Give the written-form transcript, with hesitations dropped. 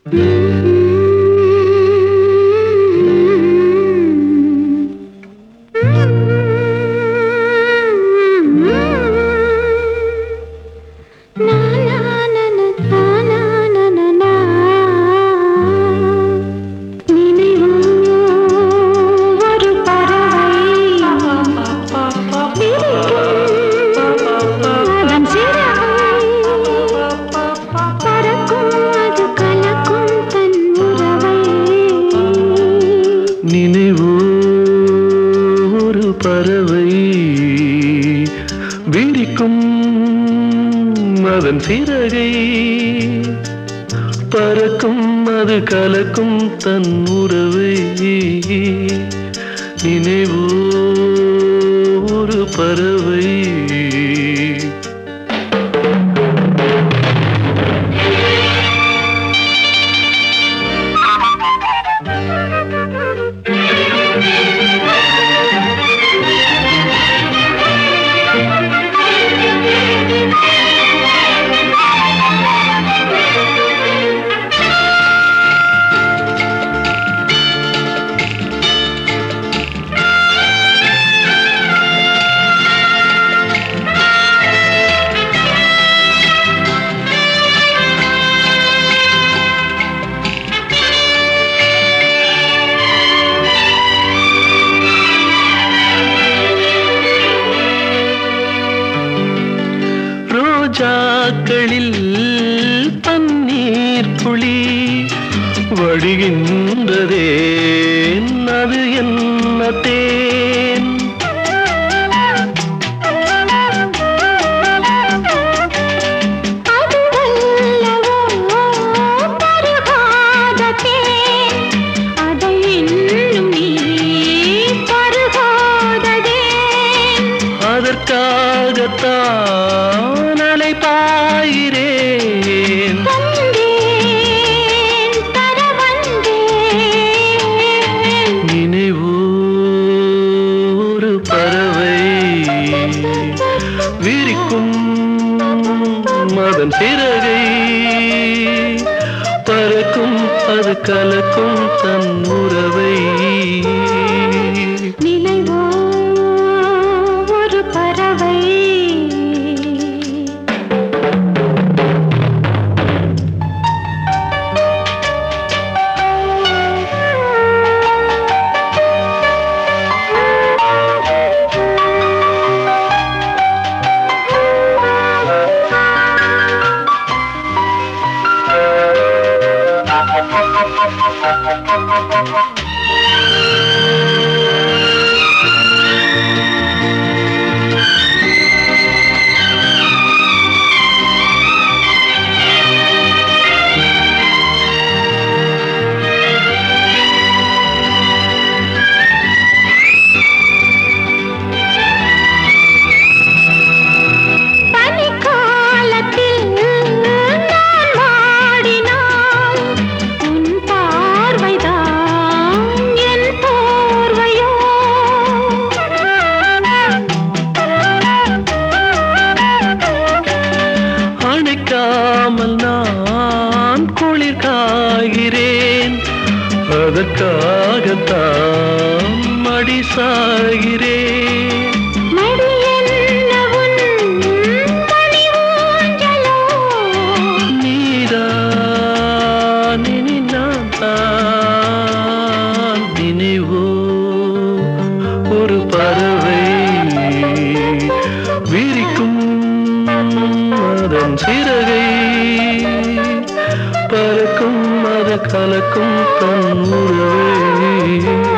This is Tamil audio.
பறவை விரிக்கும் அதன் சிறகை பறக்கும் அது கலக்கும் தன் உறவை நினைவோ ஒரு பறவை ரோஜாக்களில் பன்னீர் துளி வடிகின்றதே அது என்ன தேன் அதற்காகத்தான் அலைபாயிரேன் நினைவோ ஒரு பறவை விரிக்கும் அதன் சிறகை பறக்கும் அது கலக்கும் தன் உறவை அணைக்காமல் நான் குளிர் காய்கிறேன் அதற்காகத்தான் மடி சாகிறேன் நீதான் இனி நான் தான் நினைவோ ஒரு பறவை விரிக்கும் அதன் சிறகை பறக்கும் அது கலக்கும் தன் உறவை